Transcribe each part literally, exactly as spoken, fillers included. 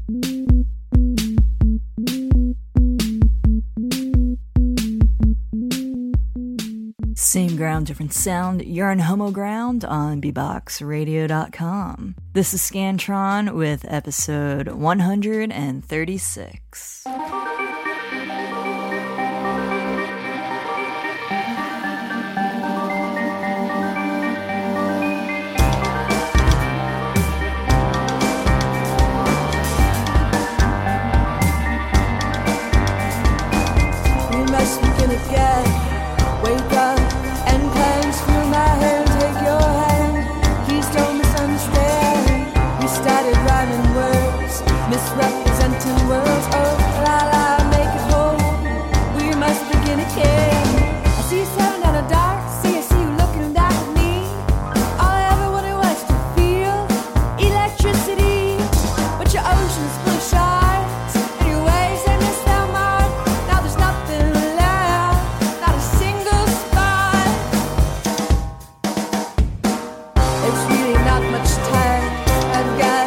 Same ground, different sound. You're on Homo Ground on b box radio dot com. This is Scantron with episode one hundred thirty-six. We must begin again. Wake up. Misrepresenting words, oh la la, make it whole. We must begin again. I see you staring down a dark sea, I see you looking back at me. All I ever wanted was to feel electricity, but your ocean is full of sharks, and your waves they miss their mark. Now there's nothing left, not a single spark. It's really not much time I've got.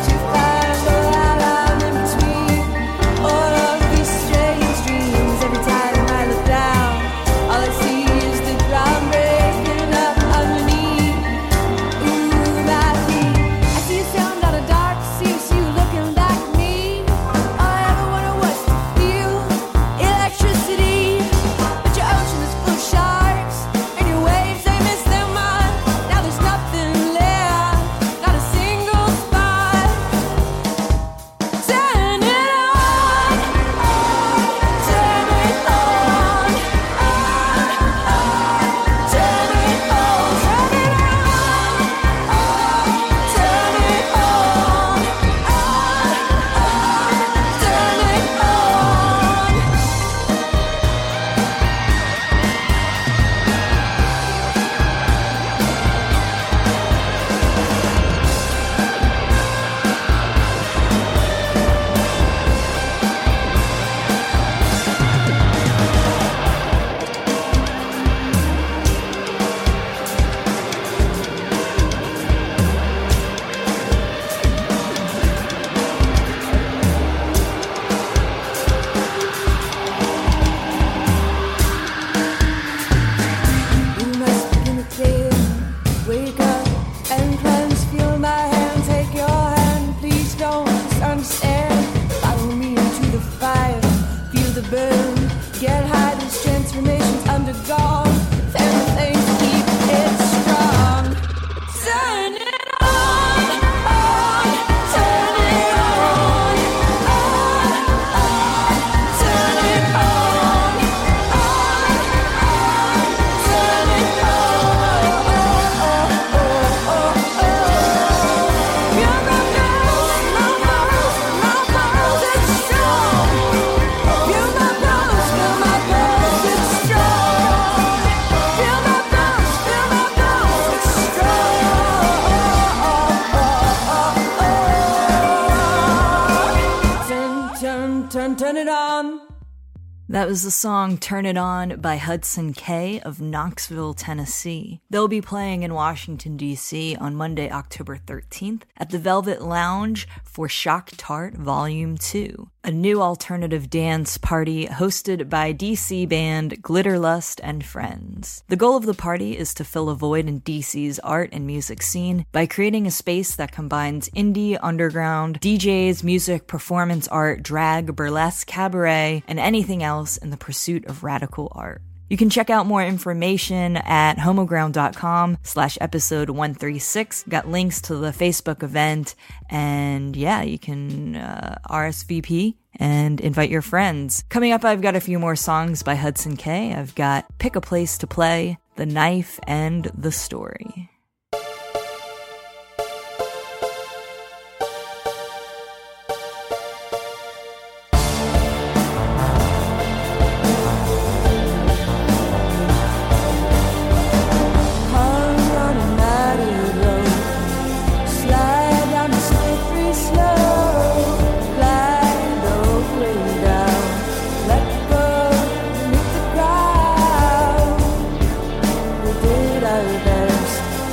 That was the song Turn It On by Hudson K of Knoxville, Tennessee. They'll be playing in Washington, D C on Monday, October thirteenth at the Velvet Lounge for Shock Tart Volume two, a new alternative dance party hosted by D C band Glitterlust and Friends. The goal of the party is to fill a void in D C's art and music scene by creating a space that combines indie, underground, D Js, music, performance art, drag, burlesque, cabaret, and anything else in the pursuit of radical art. You can check out more information at homoground.com slash episode 136. Got links to the Facebook event, and yeah, you can uh, R S V P and invite your friends. Coming up, I've got a few more songs by Hudson K. I've got Pick a Place to Play, The Knife, and The Story. Did our best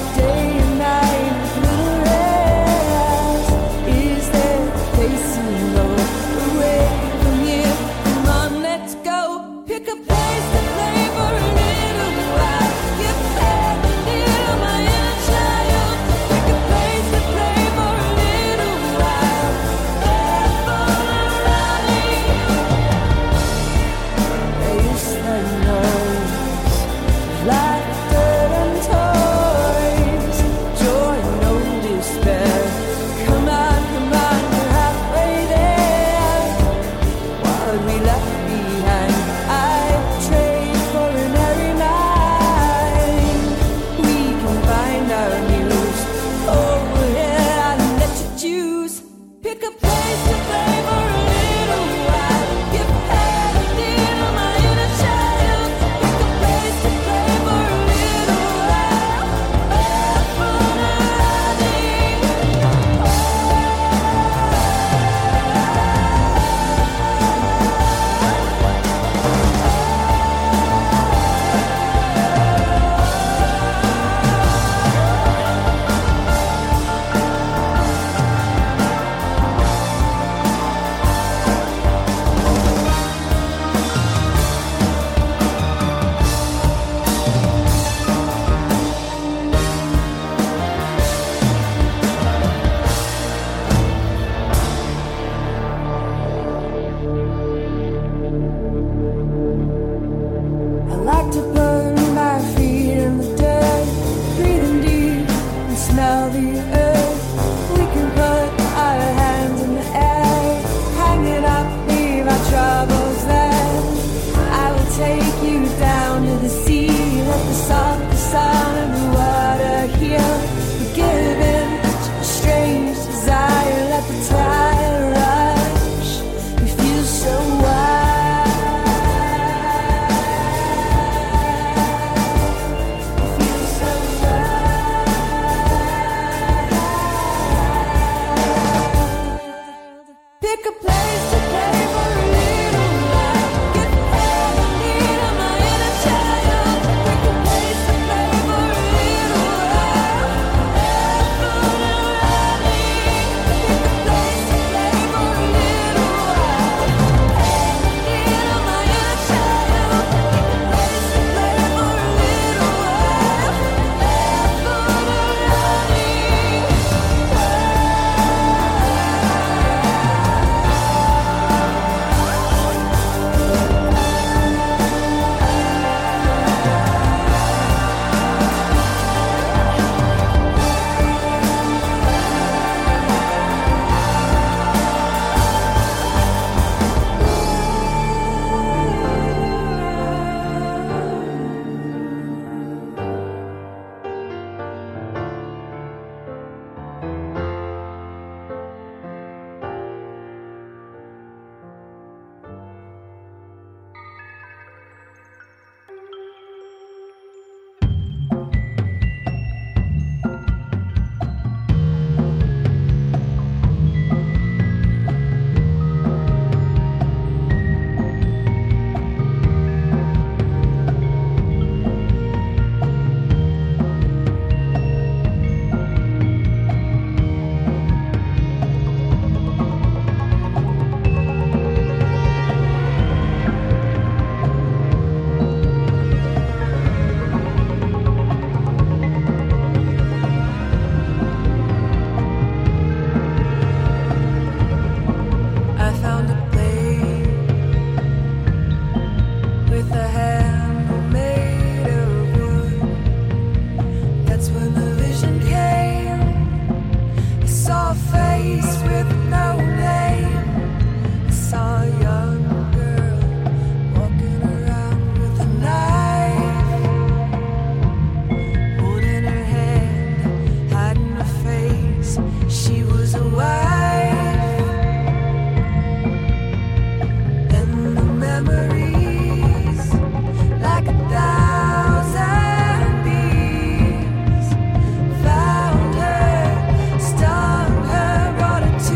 Found her, stung her, brought her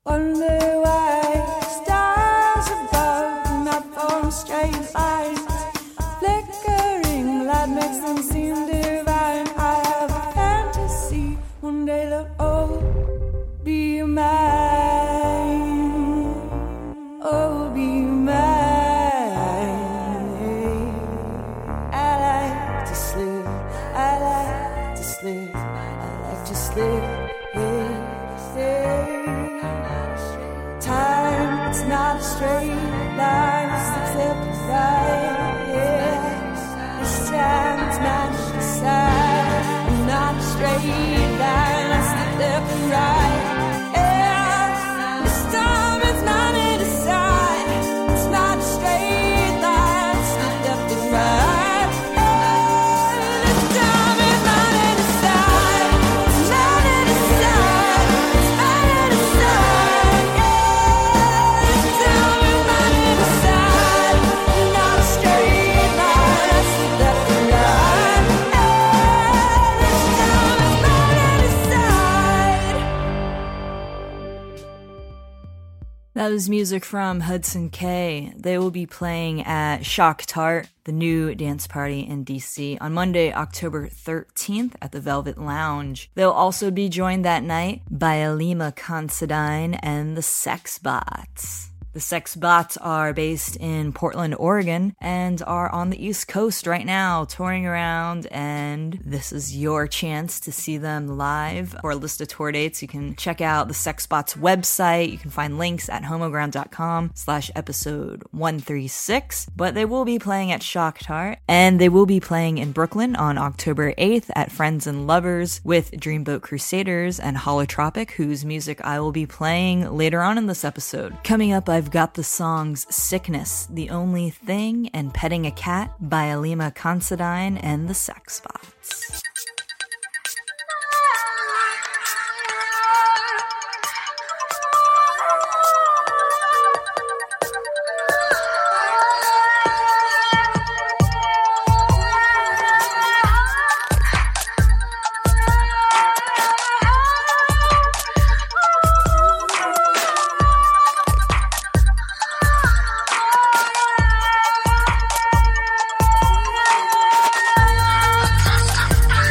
Wonder why stars above do not form straight lines. Flickering light makes them seem divine. I have a fantasy, one day they'll all be mine. Oh, be mine. I like to slip, I like to slip, I like to slip. Time, it's not a straight line, it's the flip right, yeah. This time it's not the side, not a straight line, it's the flip right, yeah. This time it's not either side, it's not a straight line, it's the flip right, yeah. This time it's not either side, it's not either side, it's not either side, yeah. That was music from Hudson K. They will be playing at Shock Tart, the new dance party in D C, on Monday, October thirteenth at the Velvet Lounge. They'll also be joined that night by Alima Considine and the Sex Bots. The Sex Bots are based in Portland, Oregon, and are on the East Coast right now, touring around, and this is your chance to see them live. For a list of tour dates, you can check out the Sex Bots website. You can find links at homoground.com slash episode one thirty-six, but they will be playing at Shock Tart, and they will be playing in Brooklyn on October eighth at Friends and Lovers with Dreamboat Crusaders and Holotropic, whose music I will be playing later on in this episode. Coming up, I've got the songs Sickness, The Only Thing, and Petting a Cat by Alima Considine and the Sex Bots. We'll be right back.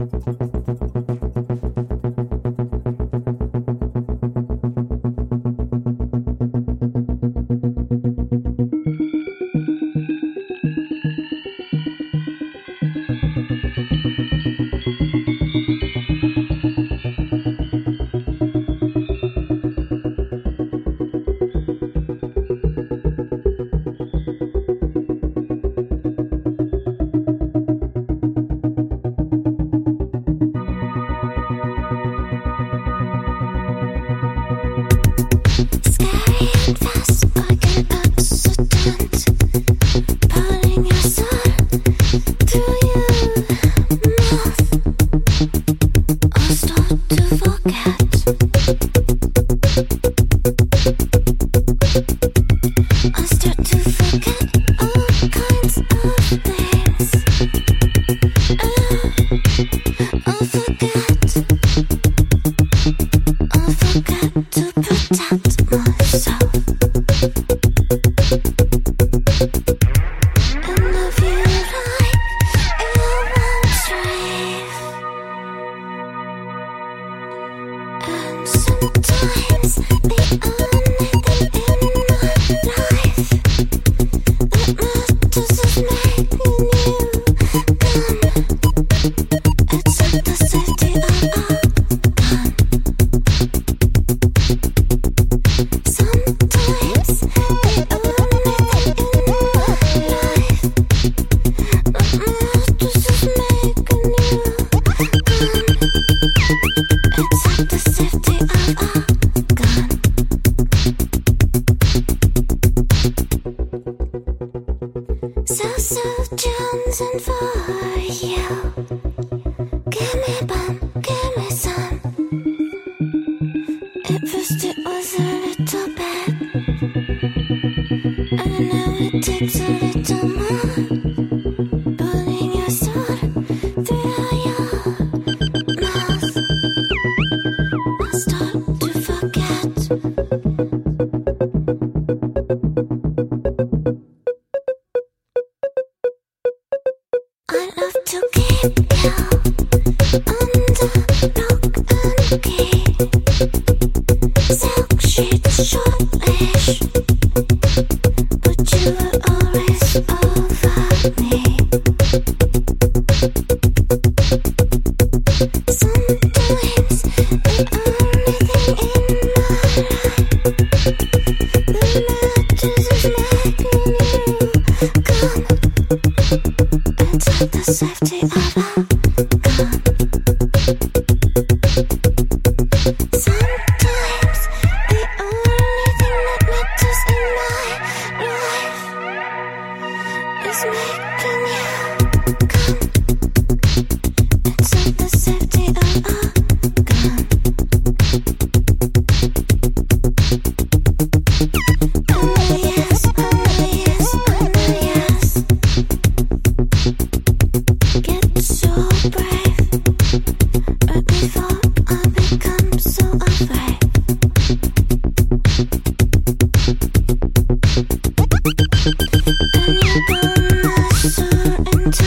And you're gonna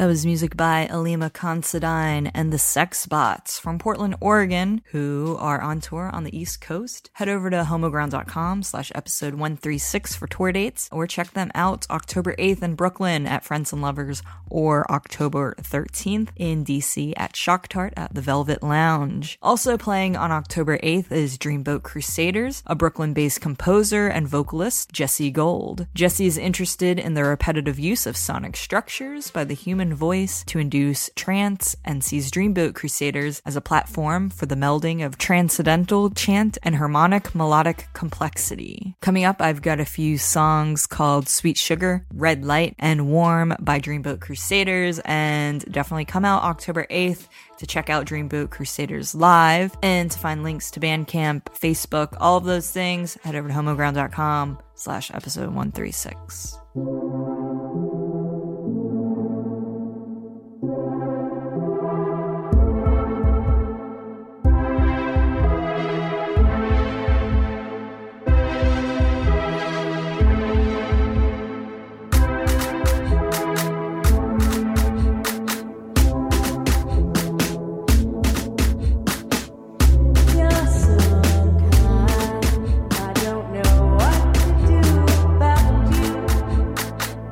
That was music by Alima Considine and the Sex Bots from Portland, Oregon, who are on tour on the East Coast. Head over to homoground.com slash episode one thirty-six for tour dates, or check them out October eighth in Brooklyn at Friends and Lovers, or October thirteenth in D C at Shock Tart at the Velvet Lounge. Also playing on October eighth is Dreamboat Crusaders, a Brooklyn-based composer and vocalist, Jesse Gold. Jesse is interested in the repetitive use of sonic structures by the human voice to induce trance, and sees Dreamboat Crusaders as a platform for the melding of transcendental chant and harmonic melodic complexity. Coming up, I've got a few songs called Sweet Sugar, Red Light, and Warm by Dreamboat Crusaders, and definitely come out October eighth to check out Dreamboat Crusaders live, and to find links to Bandcamp, Facebook, all of those things, head over to homoground.com slash episode one thirty-six. I don't know what to do about you.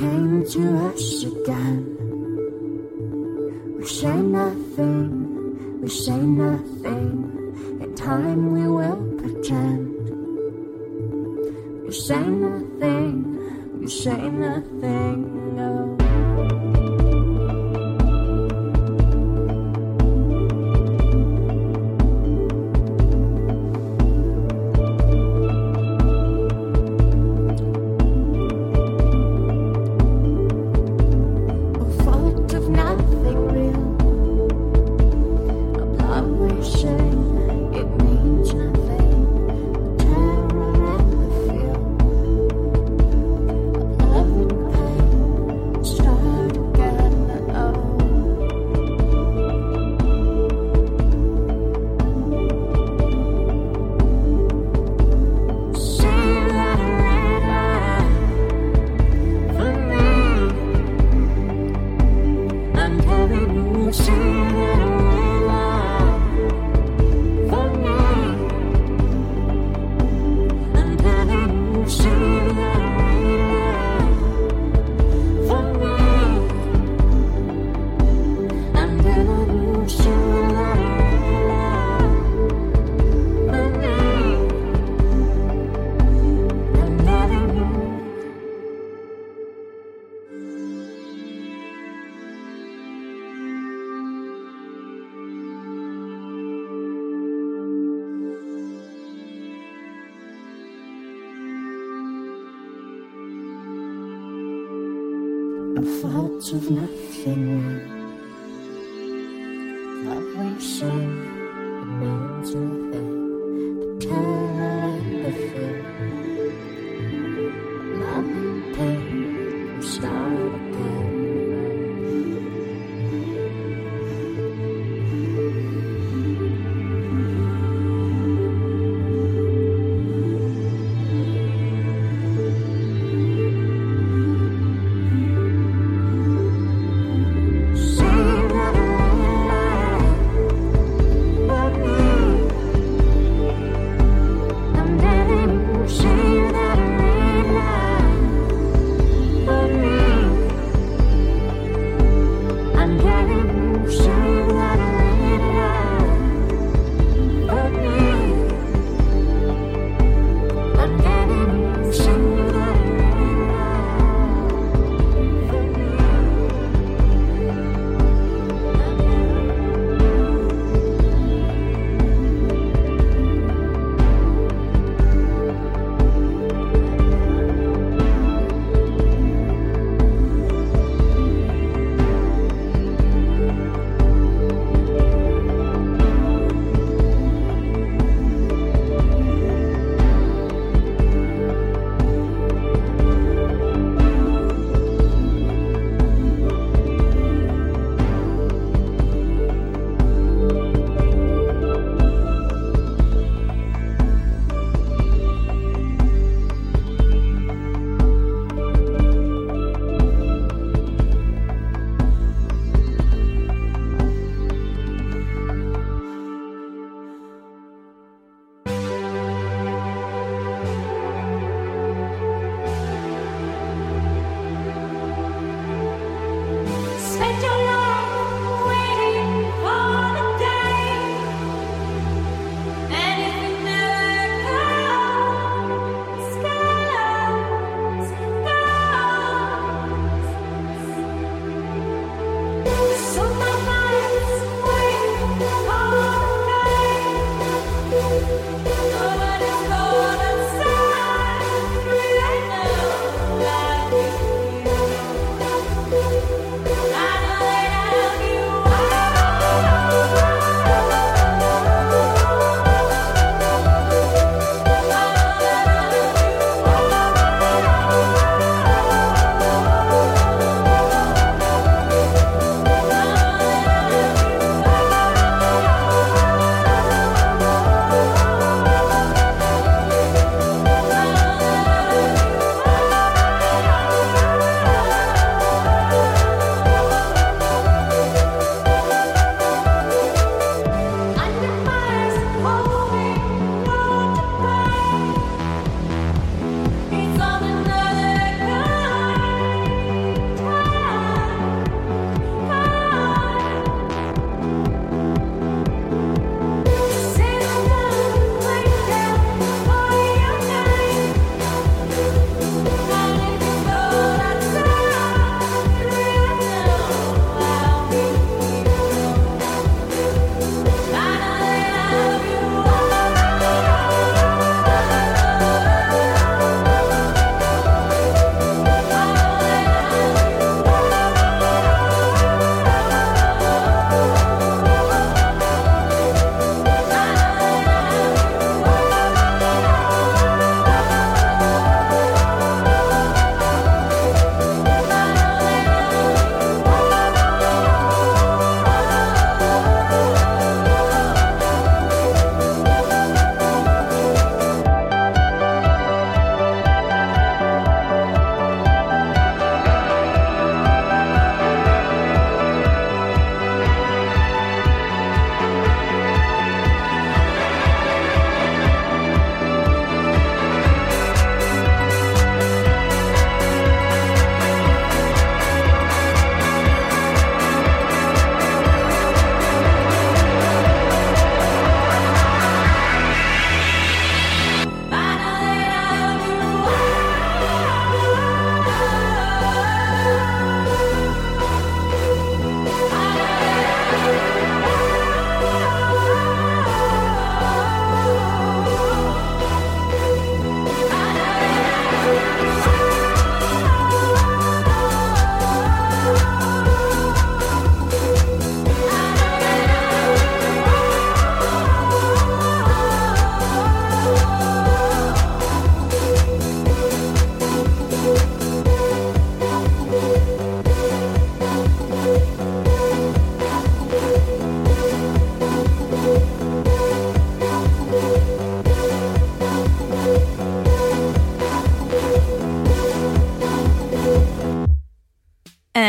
came to us again. We say nothing, we say nothing. In time we will pretend. We say nothing, we say nothing, no. Thoughts of nothing real. Love we sing, it means nothing. The terror and the fear. Love and pain, we start again.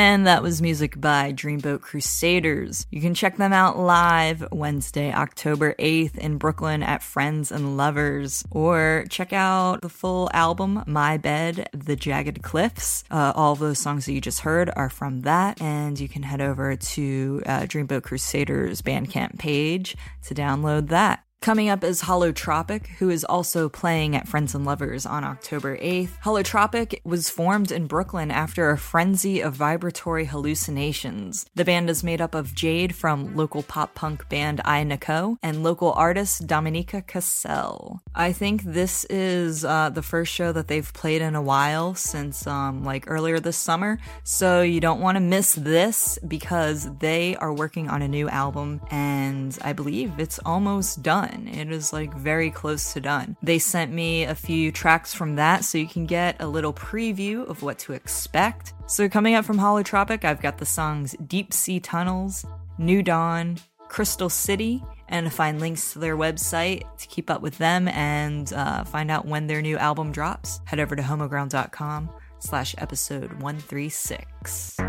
And that was music by Dreamboat Crusaders. You can check them out live Wednesday, October eighth in Brooklyn at Friends and Lovers, or check out the full album, My Bed, The Jagged Cliffs. Uh, all of those songs that you just heard are from that, and you can head over to uh, Dreamboat Crusaders Bandcamp page to download that. Coming up is Holotropic, who is also playing at Friends and Lovers on October eighth. Holotropic was formed in Brooklyn after a frenzy of vibratory hallucinations. The band is made up of Jade from local pop-punk band I Nako and local artist Dominica Cassell. I think this is uh, the first show that they've played in a while since um, like earlier this summer, so you don't want to miss this because they are working on a new album and I believe it's almost done. It is like very close to done. They sent me a few tracks from that so you can get a little preview of what to expect. So coming up from Holotropic, I've got the songs Deep Sea Tunnels, New Dawn, Crystal City, and to find links to their website to keep up with them and uh, find out when their new album drops, head over to homoground.com slash episode one thirty-six.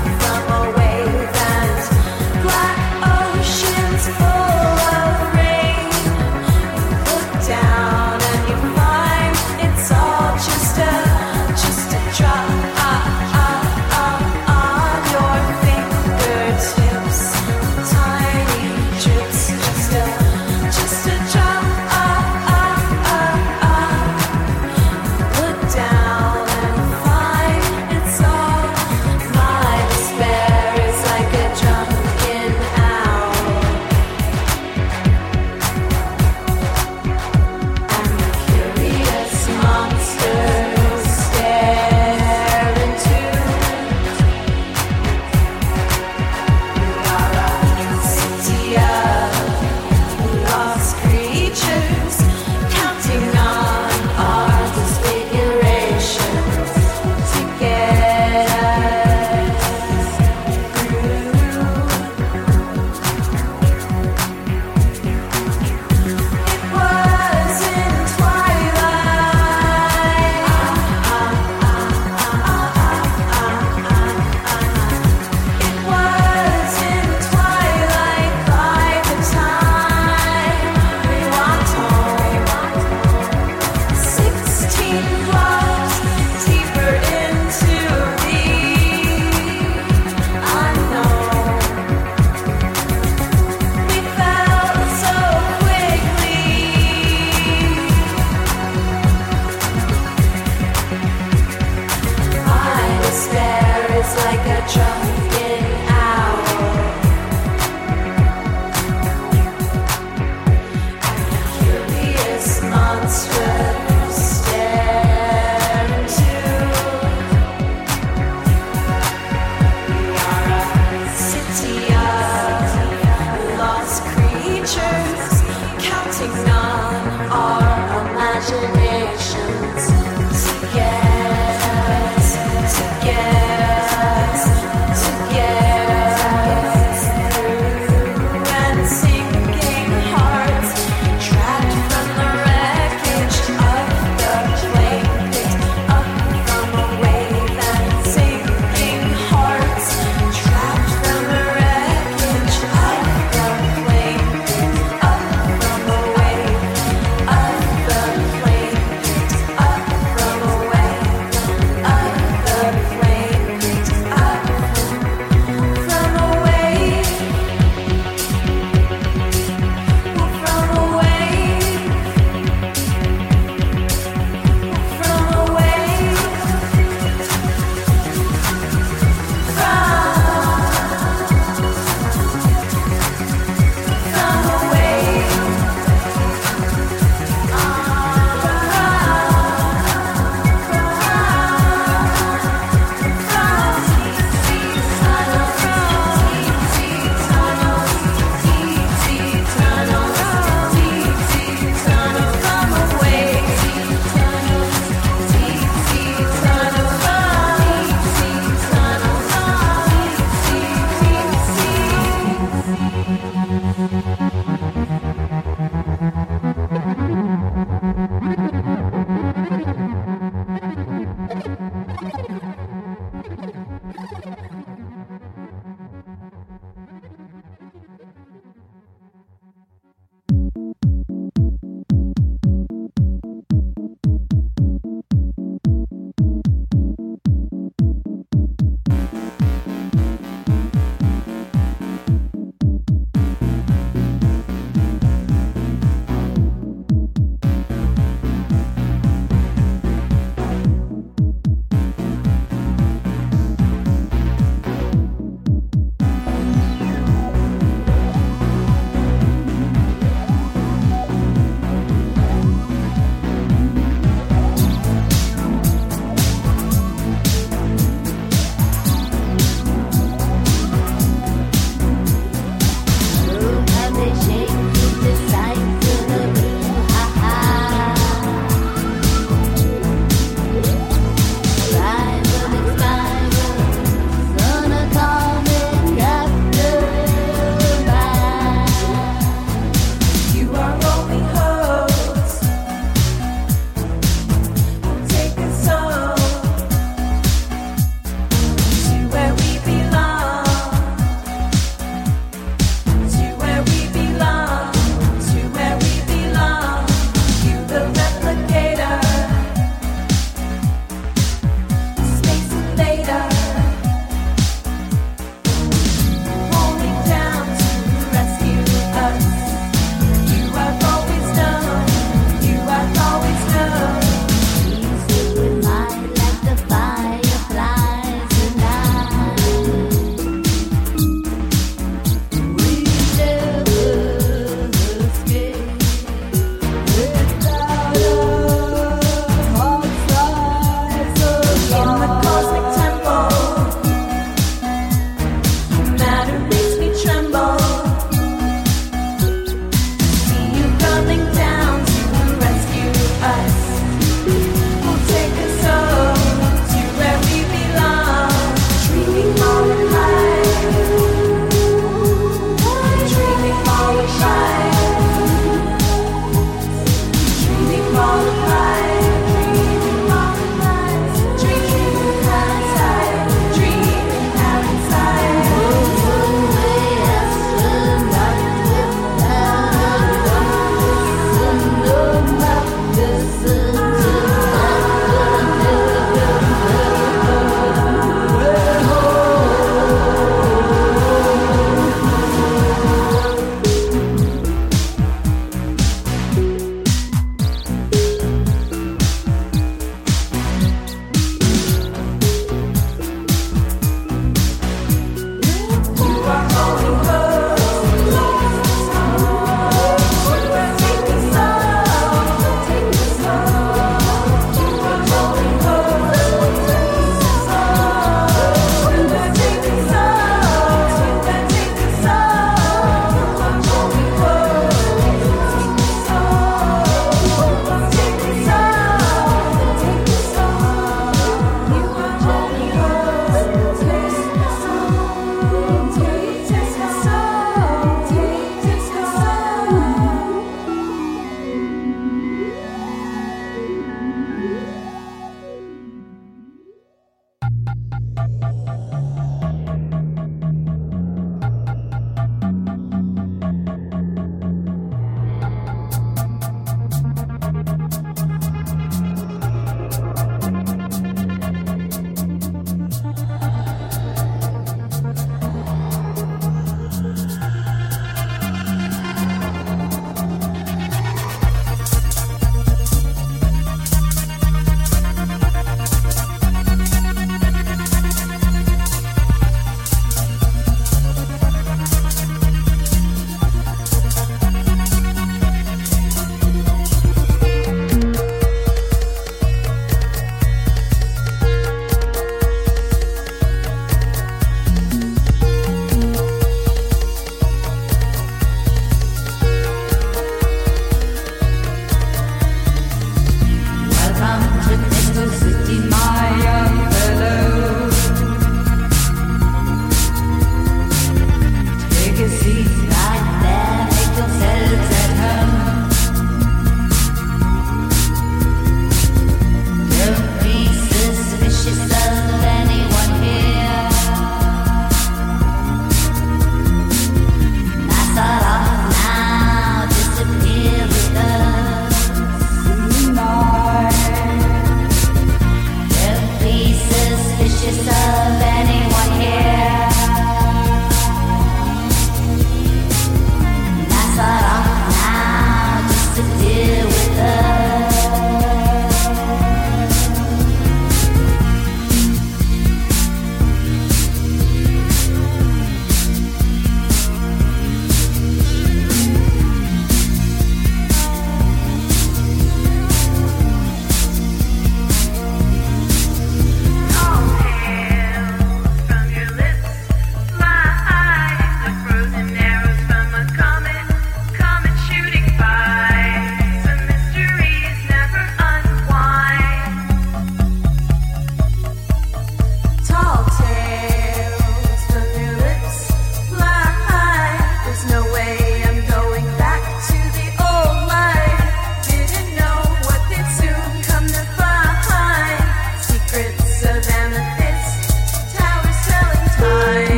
Black oceans full of rain.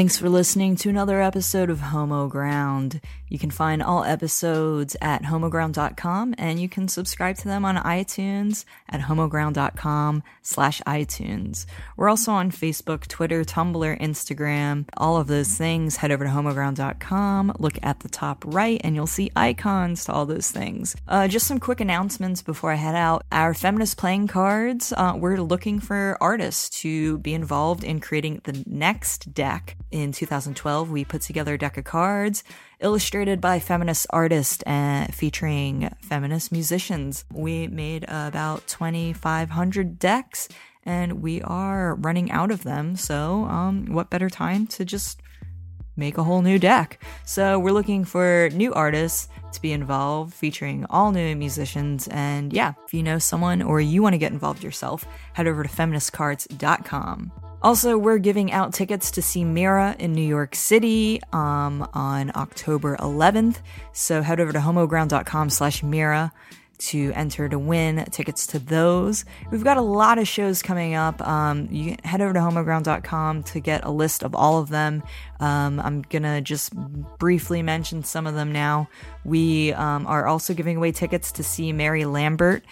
Thanks for listening to another episode of Homo Ground. You can find all episodes at homoground dot com, and you can subscribe to them on iTunes at homoground dot com slash iTunes. We're also on Facebook, Twitter, Tumblr, Instagram, all of those things. Head over to homoground dot com, look at the top right, and you'll see icons to all those things. Uh, just some quick announcements before I head out. Our feminist playing cards, uh, we're looking for artists to be involved in creating the next deck. In two thousand twelve, we put together a deck of cards illustrated by feminist artists and featuring feminist musicians. We made about twenty-five hundred decks, and we are running out of them. So, um, what better time to just make a whole new deck? So we're looking for new artists to be involved, featuring all new musicians. And yeah, if you know someone or you want to get involved yourself, head over to feminist cards dot com. Also, we're giving out tickets to see Mira in New York City um, on October eleventh. So head over to homoground dot com slash Mira to enter to win tickets to those. We've got a lot of shows coming up. Um, you can head over to homoground dot com to get a list of all of them. Um, I'm going to just briefly mention some of them now. We um, are also giving away tickets to see Mary Lambert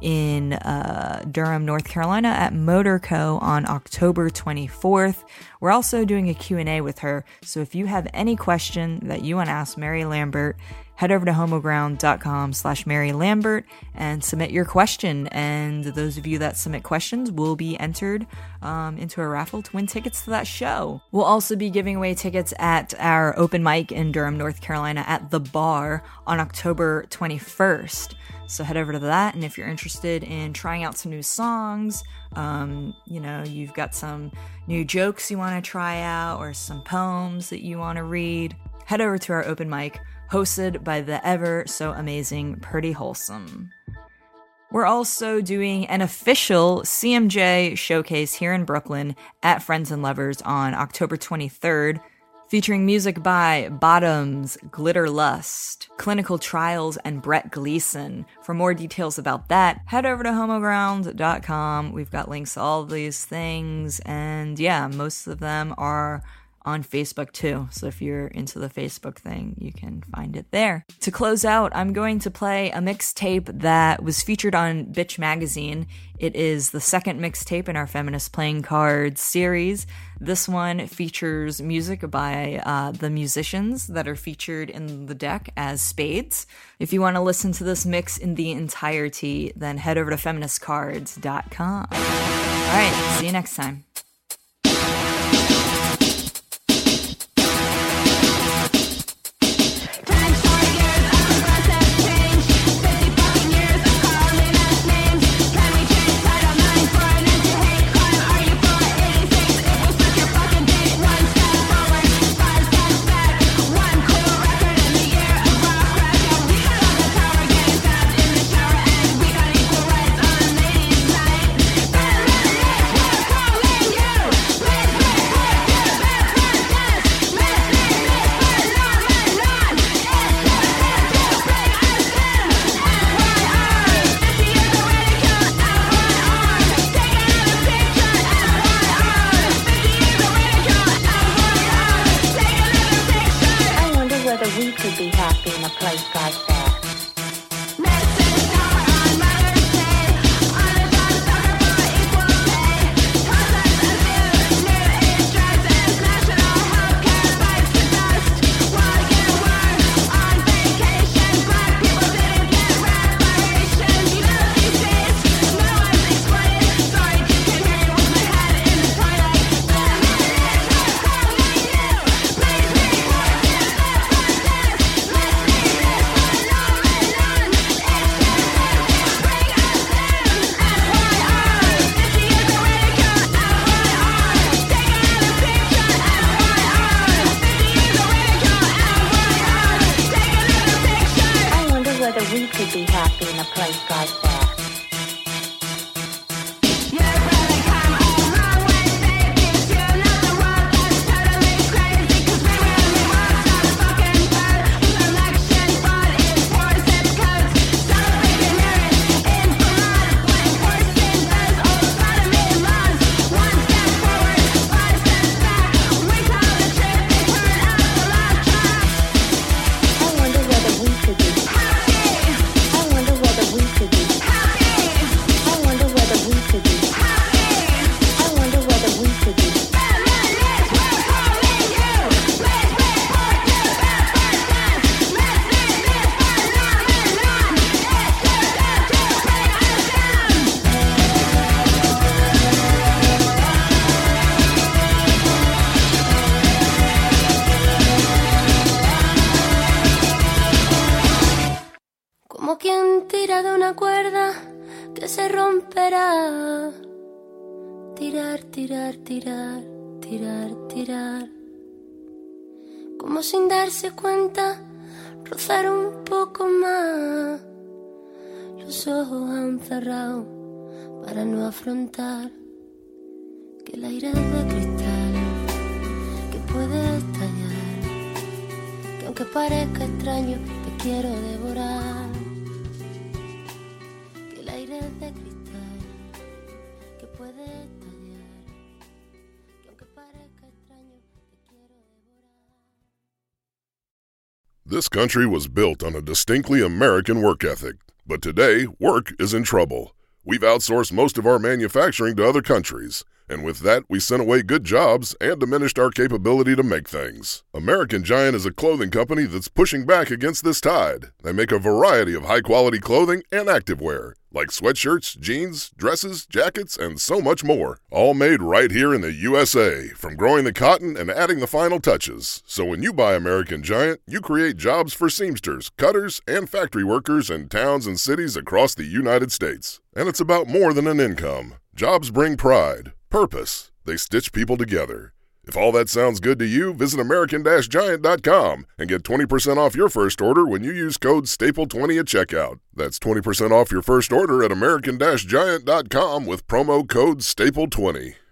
in uh, Durham, North Carolina at Motor Co. on October twenty-fourth. We're also doing a Q and A with her, so if you have any question that you want to ask Mary Lambert, head over to homoground dot com slash Mary Lambert and submit your question, and those of you that submit questions will be entered um, into a raffle to win tickets to that show. We'll also be giving away tickets at our open mic in Durham, North Carolina at The Bar on October twenty-first. So head over to that, and if you're interested in trying out some new songs, um, you know, you've got some new jokes you want to try out or some poems that you want to read, head over to our open mic, hosted by the ever so amazing Pretty Wholesome. We're also doing an official C M J showcase here in Brooklyn at Friends and Lovers on October twenty-third, featuring music by Bottoms, Glitter Lust, Clinical Trials, and Brett Gleason. For more details about that, head over to homoground dot com. We've got links to all of these things, and yeah, most of them are on Facebook too, so if you're into the Facebook thing, you can find it there. To close out, I'm going to play a mixtape that was featured on Bitch Magazine. It is the second mixtape in our Feminist Playing Cards series. This one features music by uh, the musicians that are featured in the deck as Spades. If you want to listen to this mix in the entirety, then head over to feminist cards dot com. All right, see you next time. mentira de una cuerda que se romperá. Tirar, tirar, tirar, tirar, tirar. Como sin darse cuenta, rozar un poco más. Los ojos han cerrado para no afrontar que el aire es de cristal, que puede estallar, que aunque parezca extraño te quiero devorar. Que el aire es de cristal, que puede estallar, que aunque parezca extraño te quiero devorar. This country was built on a distinctly American work ethic, but today work is in trouble. We've outsourced most of our manufacturing to other countries, and with that, we sent away good jobs and diminished our capability to make things. American Giant is a clothing company that's pushing back against this tide. They make a variety of high-quality clothing and activewear, like sweatshirts, jeans, dresses, jackets, and so much more. All made right here in the U S A, from growing the cotton and adding the final touches. So when you buy American Giant, you create jobs for seamsters, cutters, and factory workers in towns and cities across the United States. And it's about more than an income. Jobs bring pride, purpose. They stitch people together. If all that sounds good to you, visit American Giant dot com and get twenty percent off your first order when you use code staple twenty at checkout. That's twenty percent off your first order at American Giant dot com with promo code staple twenty.